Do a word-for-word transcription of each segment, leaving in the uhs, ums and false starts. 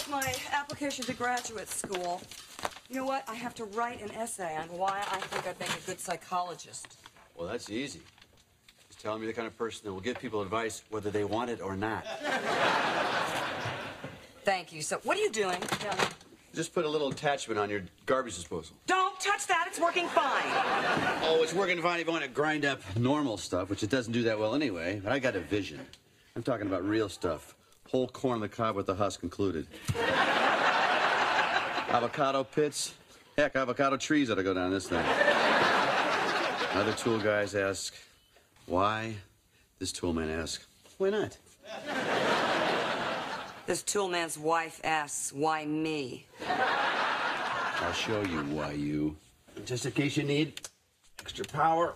my application to graduate school. You know what? I have to write an essay on why I think I'd make a good psychologist. Well, that's easy. Just tell me the kind of person that will give people advice whether they want it or not. Thank you. So, what are you doing? Tell me. Just put a little attachment on your garbage disposal. Don't touch that. It's working fine. Oh, it's working fine if you want to grind up normal stuff, which it doesn't do that well anyway. But I got a vision. I'm talking about real stuff. Whole corn on the cob with the husk included. Avocado pits. Heck, avocado trees ought to go down this thing. Other tool guys ask, why? This tool man asks, why not? This tool man's wife asks, why me? I'll show you why you. Just in case you need extra power.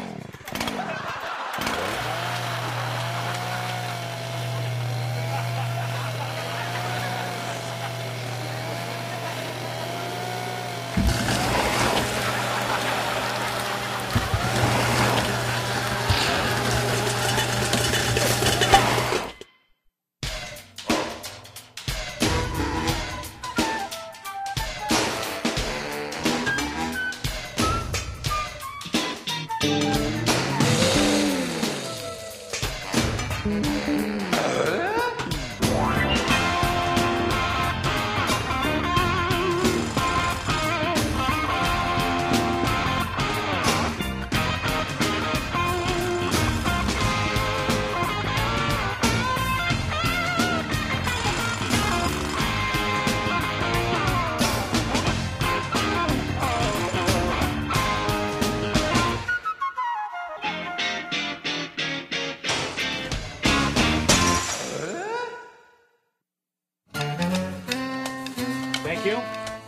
Thank you.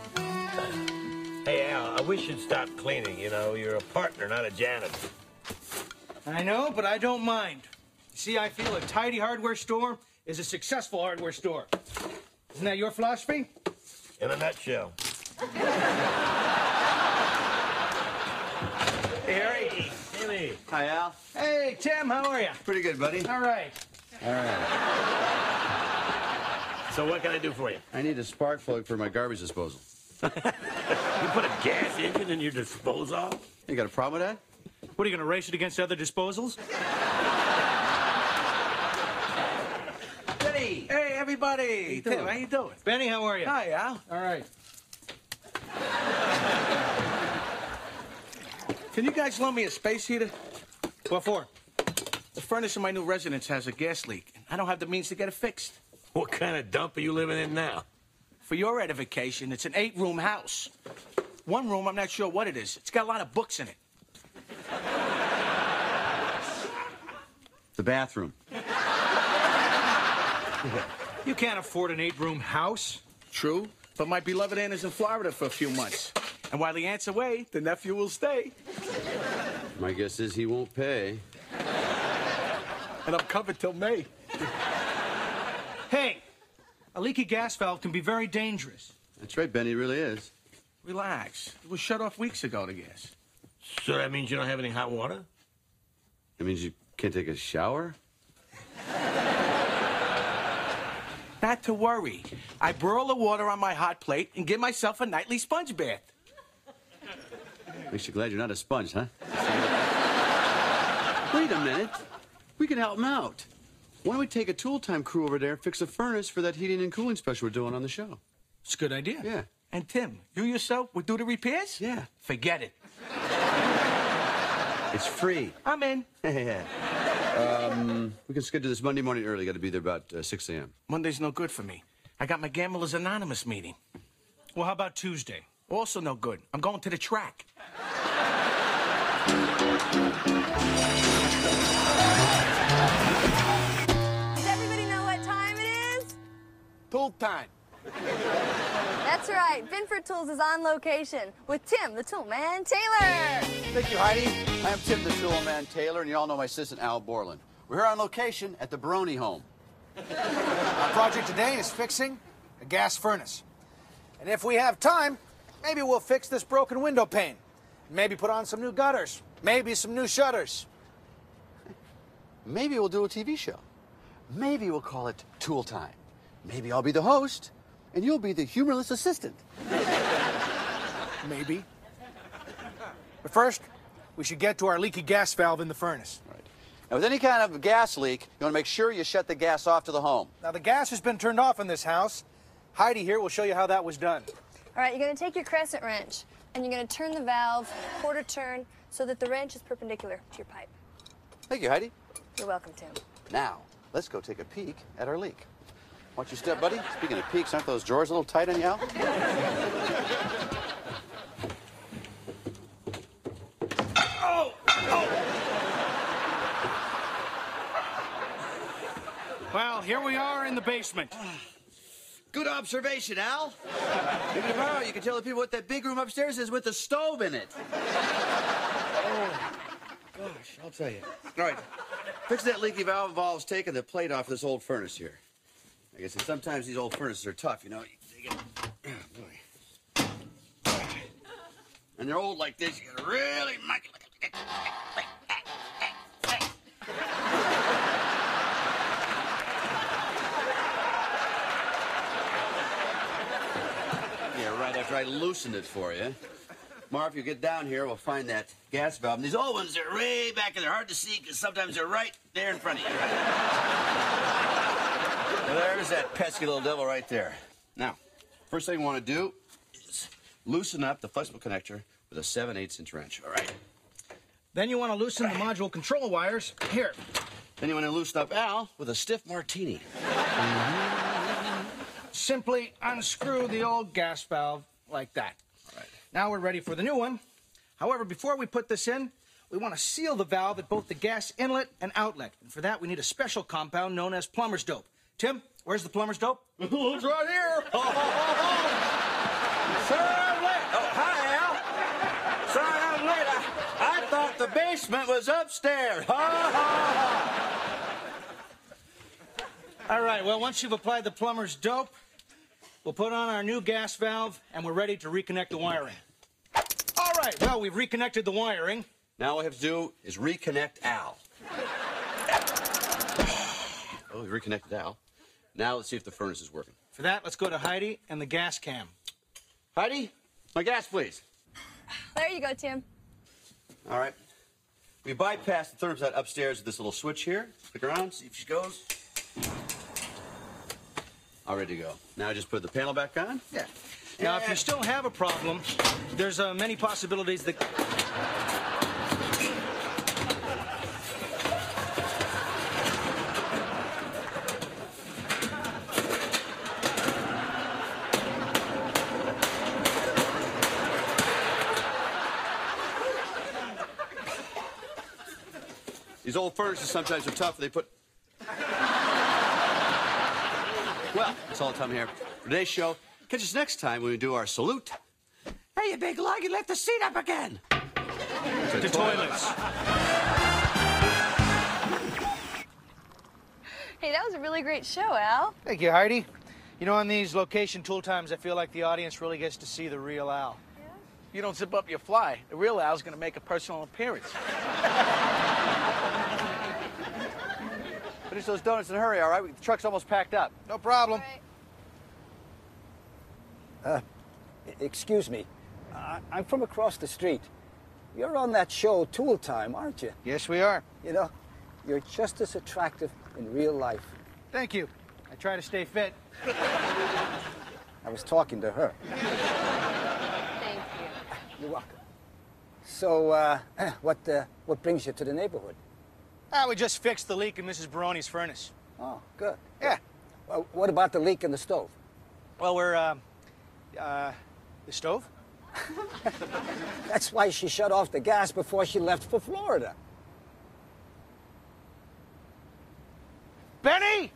Hey, Al, I wish you'd stop cleaning. You know, you're a partner, not a janitor. I know, but I don't mind. See, I feel a tidy hardware store is a successful hardware store. Isn't that your philosophy? In a nutshell. Hey, Harry. Hey, Timmy. Hi, Al. Hey, Tim, how are you? Pretty good, buddy. All right. All right. So what can I do for you? I need a spark plug for my garbage disposal. You put a gas engine in your disposal? You got a problem with that? What, are you going to race it against other disposals? Benny! Hey, everybody! Hey, Tim, how you doing? Benny, how are you? Hi, Al. All right. Can you guys loan me a space heater? What for? The furnace in my new residence has a gas leak. I don't have the means to get it fixed. What kind of dump are you living in now? For your edification, it's an eight-room house. One room, I'm not sure what it is. It's got a lot of books in it. The bathroom. You can't afford an eight-room house. True, but my beloved aunt is in Florida for a few months. And while the aunt's away, the nephew will stay. My guess is he won't pay. And I'm covered till May. Hey, a leaky gas valve can be very dangerous. That's right, Benny, it really is. Relax. It was shut off weeks ago, the gas. So that means you don't have any hot water? That means you can't take a shower? Not to worry. I boil the water on my hot plate and give myself a nightly sponge bath. Makes you glad you're not a sponge, huh? Wait a minute. We can help him out. Why don't we take a tool time crew over there and fix a furnace for that heating and cooling special we're doing on the show? It's a good idea. Yeah. And Tim, you yourself would do the repairs? Yeah. Forget it. It's free. I'm in. um, we can schedule this Monday morning early. Got to be there about uh, six a.m. Monday's no good for me. I got my Gamblers Anonymous meeting. Well, how about Tuesday? Also no good. I'm going to the track. Does everybody know what time it is? Tool time. That's right. Binford Tools is on location with Tim, the tool man, Taylor. Thank you, Heidi. I am Tim the Tool Man Taylor, and you all know my assistant, Al Borland. We're here on location at the Baroni home. Our project today is fixing a gas furnace. And if we have time, maybe we'll fix this broken window pane. Maybe put on some new gutters. Maybe some new shutters. Maybe we'll do a T V show. Maybe we'll call it Tool Time. Maybe I'll be the host. and you'll be the humorless assistant. Maybe. But first, we should get to our leaky gas valve in the furnace. Right. Now, with any kind of gas leak, you want to make sure you shut the gas off to the home. Now, the gas has been turned off in this house. Heidi here will show you how that was done. All right, you're going to take your crescent wrench, and you're going to turn the valve quarter turn so that the wrench is perpendicular to your pipe. Thank you, Heidi. You're welcome, Tim. Now, let's go take a peek at our leak. Watch your step, buddy. Speaking of peaks, aren't those drawers a little tight on you, Al? Oh! Oh! Well, here we are in the basement. Good observation, Al. Maybe tomorrow you can tell the people what that big room upstairs is with the stove in it. Oh, gosh, I'll tell you. All right, fix that leaky valve involves taking the plate off this old furnace here. I guess sometimes these old furnaces are tough, you know. They get, oh boy. And they're old like this, you gotta really muck it. Yeah, right after I loosened it for you. Marv, if you get down here, we'll find that gas valve. And these old ones are way back and they're hard to see because sometimes they're right there in front of you. Well, there's that pesky little devil right there. Now, first thing we want to do is loosen up the flexible connector with a seven eighths inch wrench, all right? Then you want to loosen the module control wires. Here. Then you want to loosen up Al with a stiff martini. Simply unscrew the old gas valve like that. All right. Now we're ready for the new one. However, before we put this in, we want to seal the valve at both the gas inlet and outlet. And for that, we need a special compound known as plumber's dope. Tim, where's the plumber's dope? It's right here. Sorry I'm late. Oh, hi, Al. Sorry I'm late. I, I thought the basement was upstairs. All right, well, once you've applied the plumber's dope, we'll put on our new gas valve, and we're ready to reconnect the wiring. All right, well, we've reconnected the wiring. Now all we have to do is reconnect Al. Oh, we reconnected Al. Now let's see if the furnace is working. For that, let's go to Heidi and the gas cam. Heidi, my gas, please. There you go, Tim. All right. We bypassed the thermostat upstairs with this little switch here. Click around, see if she goes. All ready to go. Now just put the panel back on. Yeah. Now, if you still have a problem, there's uh, many possibilities that... These old furnaces sometimes are tough. They put... Well, that's all the time here for today's show. Catch us next time when we do our salute. Hey, you big lug, you left the seat up again. To, to toilets. Hey, that was a really great show, Al. Thank you, Heidi. You know, on these location tool times, I feel like the audience really gets to see the real Al. You don't zip up your fly. The real Al's going to make a personal appearance. Finish those donuts in a hurry, all right? The truck's almost packed up. No problem. All right. Excuse me. I I'm from across the street. You're on that show, Tool Time, aren't you? Yes, we are. You know, you're just as attractive in real life. Thank you. I try to stay fit. I was talking to her. Thank you. You're welcome. So, uh, what, uh, what brings you to the neighborhood? Ah, we just fixed the leak in Missus Baroni's furnace. Oh, good. Yeah. Well, what about the leak in the stove? Well, we're, uh, uh, the stove? That's why she shut off the gas before she left for Florida. Benny!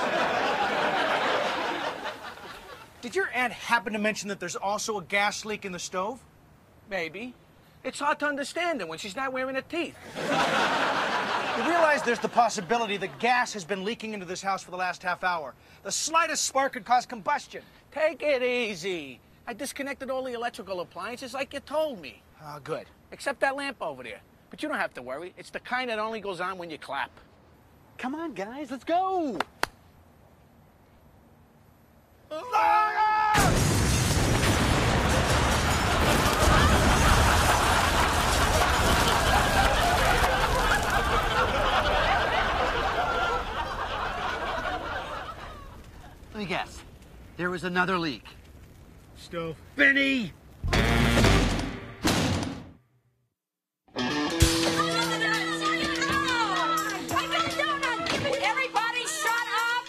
Did your aunt happen to mention that there's also a gas leak in the stove? Maybe. It's hard to understand her when she's not wearing her teeth. You realize there's the possibility that gas has been leaking into this house for the last half hour. The slightest spark could cause combustion. Take it easy. I disconnected all the electrical appliances like you told me. Oh, good. Except that lamp over there. But you don't have to worry. It's the kind that only goes on when you clap. Come on, guys, let's go. Ah! There was another leak. Stove. Benny! Everybody shut up!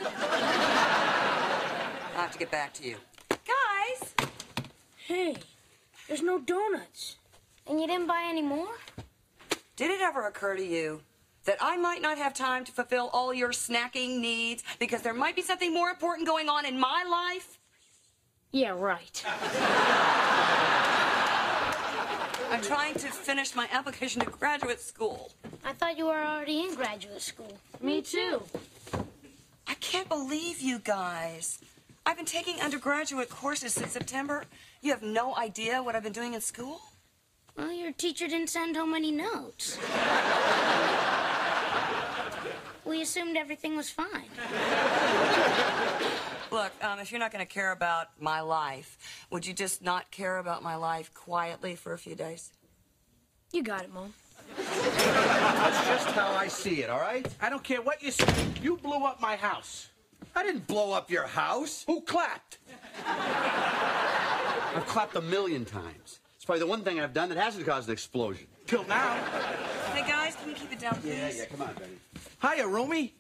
I'll have to get back to you. Guys! Hey, there's no donuts. And you didn't buy any more? Did it ever occur to you that I might not have time to fulfill all your snacking needs because there might be something more important going on in my life? Yeah, right. I'm trying to finish my application to graduate school. I thought you were already in graduate school. Me too. I can't believe you guys. I've been taking undergraduate courses since September. You have no idea what I've been doing in school? Well, your teacher didn't send home any notes. We assumed everything was fine. Look, um, if you're not going to care about my life, would you just not care about my life quietly for a few days? You got it, Mom. That's just how I see it, all right? I don't care what you say. You blew up my house. I didn't blow up your house. Who clapped? I've clapped a million times. It's probably the one thing I've done that hasn't caused an explosion. Till now. Hey, guys, can you keep it down, please? Yeah, yeah, come on, Benny. Hiya, roomie.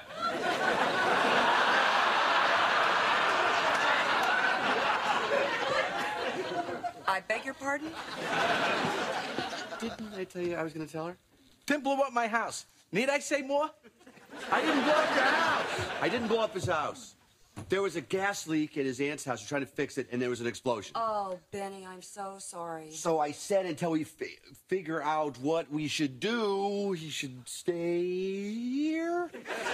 I beg your pardon? Didn't I tell you I was going to tell her? Tim blew up my house. Need I say more? I didn't blow up your house. I didn't blow up his house. There was a gas leak at his aunt's house. We're trying to fix it, and there was an explosion. Oh, Benny, I'm so sorry. So I said until we fi- figure out what we should do, he should stay here.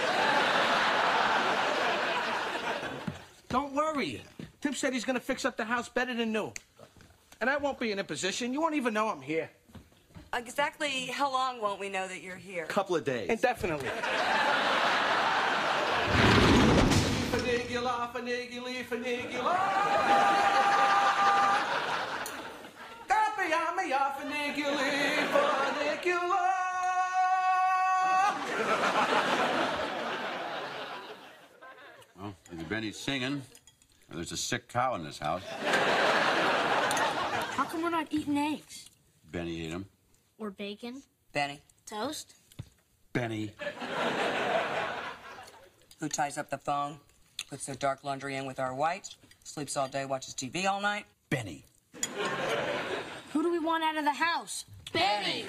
Don't worry. Tim said he's going to fix up the house better than new. And I won't be in a position. You won't even know I'm here. Exactly how long won't we know that you're here? Couple of days. Indefinitely. Finigula, finiguli, finigula. Capiamia, finiguli, finigula. Well, either Benny's singing, or there's a sick cow in this house. How come we're not eating eggs? Benny ate them. Or bacon? Benny, Toast? Benny. who ties up the phone, puts their dark laundry in with our white, sleeps all day, watches T V all night? Benny. Who do we want out of the house? Benny!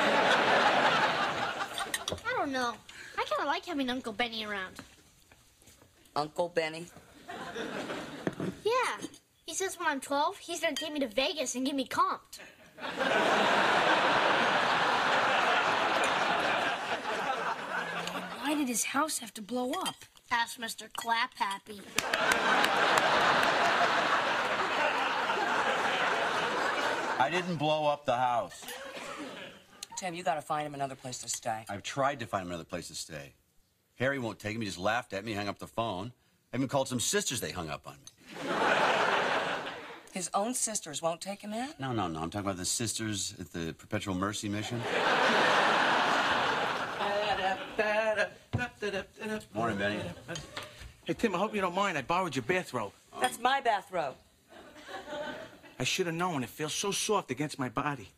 I don't know. I kind of like having Uncle Benny around. Uncle Benny? Yeah. He says when I'm twelve, he's going to take me to Vegas and get me comped. Why did his house have to blow up? Ask Mister Clap Happy. I didn't blow up the house. Tim, you gotta find him another place to stay. I've tried to find him another place to stay. Harry won't take him. He just laughed at me, hung up the phone. I even called some sisters. They hung up on me. His own sisters won't take him in? No, no, no. I'm talking about the sisters at the Perpetual Mercy Mission. Morning, Benny. Hey, Tim, I hope you don't mind. I borrowed your bathrobe. That's my bathrobe. I should have known. It feels so soft against my body.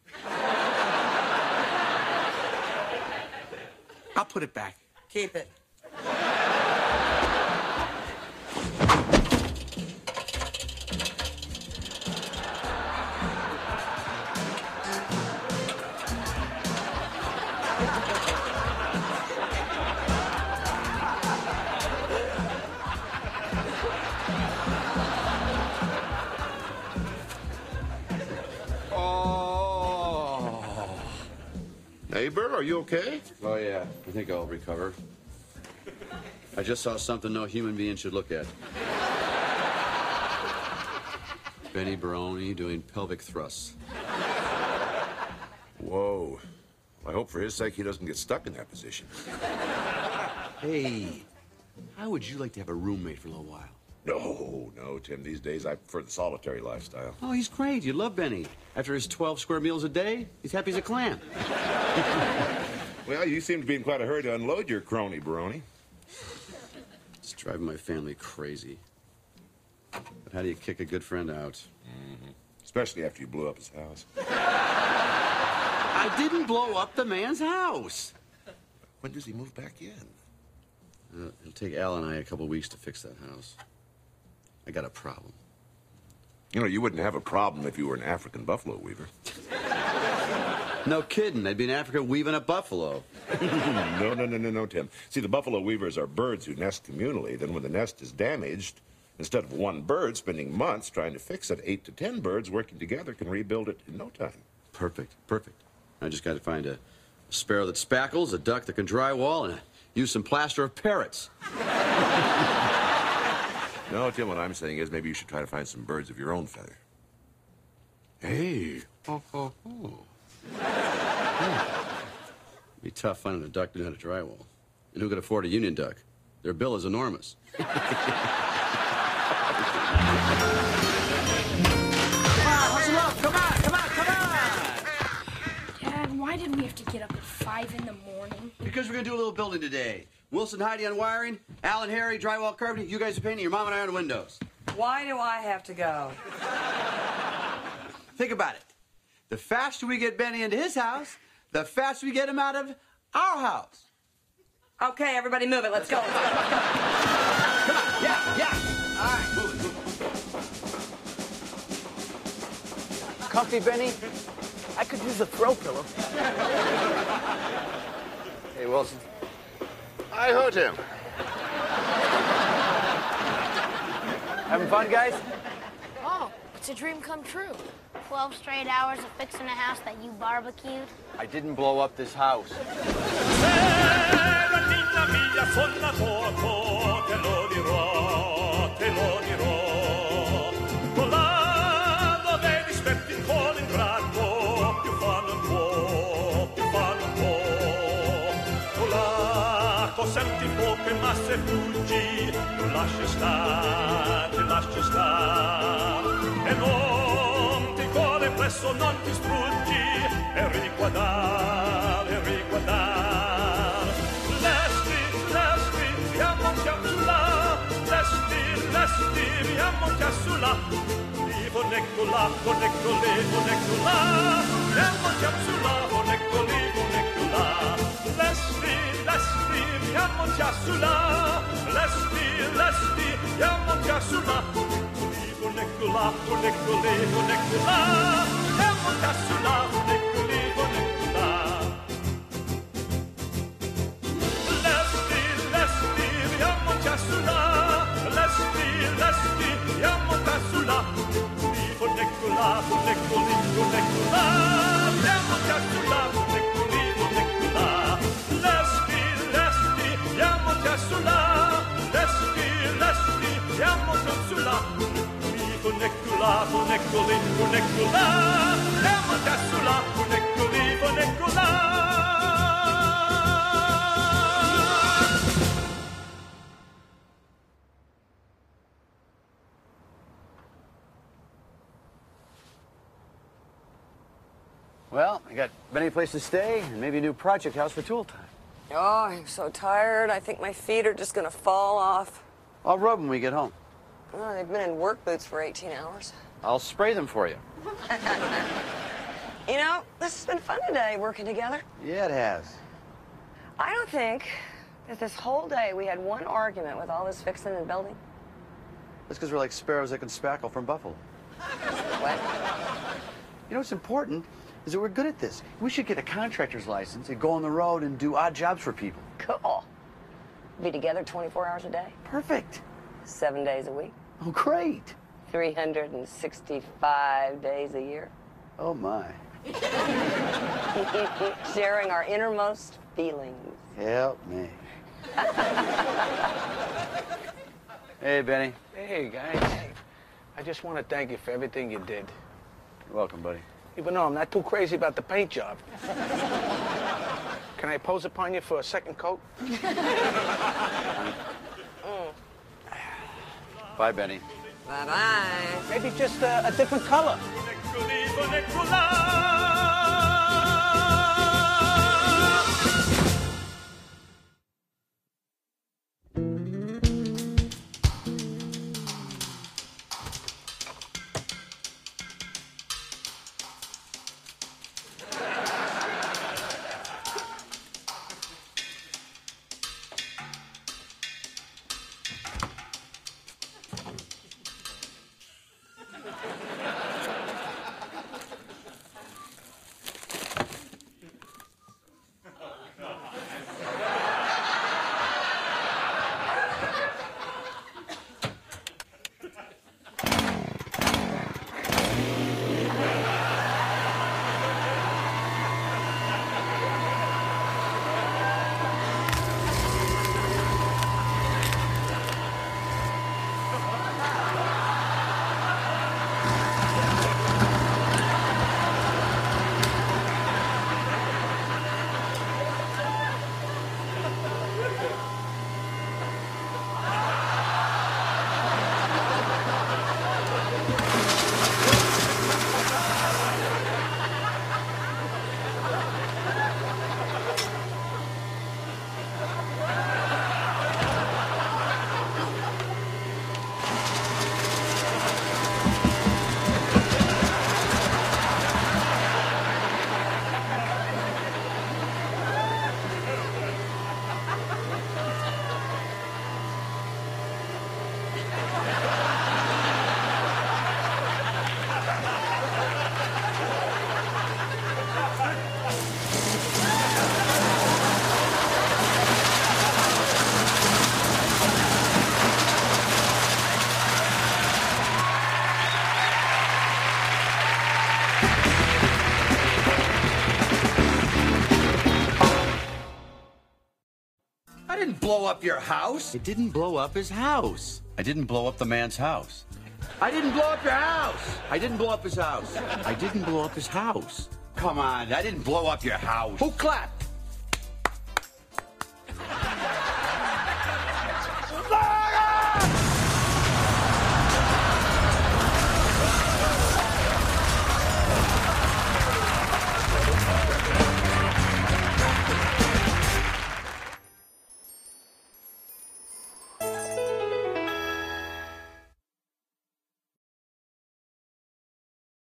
I'll put it back. Keep it. Neighbor, are you okay? Oh, yeah. I think I'll recover. I just saw something no human being should look at. Benny Baroni doing pelvic thrusts. Whoa. I hope for his sake he doesn't get stuck in that position. Hey, how would you like to have a roommate for a little while? No, no, Tim. These days I prefer the solitary lifestyle. Oh, he's great. You love Benny. After his twelve square meals a day, he's happy as a clam. Well, you seem to be in quite a hurry to unload your crony, Baroni. It's driving my family crazy. But how do you kick a good friend out? Mm-hmm. Especially after you blew up his house. I didn't blow up the man's house. When does he move back in? Uh, it'll take Al and I a couple weeks to fix that house. I got a problem. You know, you wouldn't have a problem if you were an African buffalo weaver. No kidding. I'd be in Africa weaving a buffalo. no, no, no, no, no, Tim. See, the buffalo weavers are birds who nest communally. Then when the nest is damaged, instead of one bird spending months trying to fix it, eight to ten birds working together can rebuild it in no time. Perfect, perfect. I just got to find a, a sparrow that spackles, a duck that can drywall, and a, use some plaster of parrots. No, Tim, what I'm saying is maybe you should try to find some birds of your own feather. Hey. Oh, oh, oh. Yeah. Be tough finding a duck that knew how to drywall. And who could afford a union duck? Their bill is enormous. Come on, hustle up. Come on, come on, come on. Dad, why did we have to get up at five in the morning? Because we're going to do a little building today. Wilson, Heidi on wiring, Alan, Harry, drywall, carpeting. You guys are painting, your mom and I on windows. Why do I have to go? Think about it. The faster we get Benny into his house, the faster we get him out of our house. Okay, everybody move it. Let's go. Let's go. Let's go. Come on. Yeah, yeah. All right, move it, move it. Comfy, Benny? I could use a throw pillow. Hey, Wilson. I heard him. Having fun, guys? Oh, it's a dream come true. Twelve straight hours of fixing a house that you barbecued. I didn't blow up this house. Senti poche ma se fuggi, lascia stare, lascia stare, e non ti corre presso, non ti struggi, e riguardare, e riguardare. Lesti, lesti, siamo già sulla, lesti, lesti, siamo già sulla, livo neccola, neccolè, neccola, siamo già sulla, neccoli, neccola, lesti, lesti, siamo già sulla, lesti, lesti, siamo già sulla, livo neccola, neccolè, neccola, siamo già sulla, neccoli, neccola. Lesti, lesti, siamo già sulla, lesti, lesti, siamo già sulla, livo neccola, neccoli, neccola, siamo già sulla, neccoli, neccola. Lesti, lesti, siamo già sulla, lesti, lesti, siamo già sulla, livo neccola, neccoli, neccola, siamo già sulla, neccoli, neccola. Well, I got Benny a place to stay and maybe a new project house for tool time. Oh, I'm so tired. I think my feet are just going to fall off. I'll rub them when we get home. Oh, they've been in work boots for eighteen hours. I'll spray them for you. You know, this has been fun today, working together. Yeah, it has. I don't think that this whole day we had one argument with all this fixing and building. That's because we're like sparrows that can spackle from buffalo. What? You know what's important is that we're good at this. We should get a contractor's license and go on the road and do odd jobs for people. Cool. Be together twenty-four hours a day. Perfect. Seven days a week. Oh, great. three hundred sixty-five days a year. Oh, my. Sharing our innermost feelings. Help me. Hey, Benny. Hey, guys. I just want to thank you for everything you did. You're welcome, buddy. Even though I'm not too crazy about the paint job. Can I pose upon you for a second coat? Mm. Bye, Benny. Bye-bye. Maybe just uh, a different color. didn't blow up your house. It didn't blow up his house. I didn't blow up the man's house. I didn't blow up your house. I didn't blow up his house. I didn't blow up his house. Come on, I didn't blow up your house. Who clapped?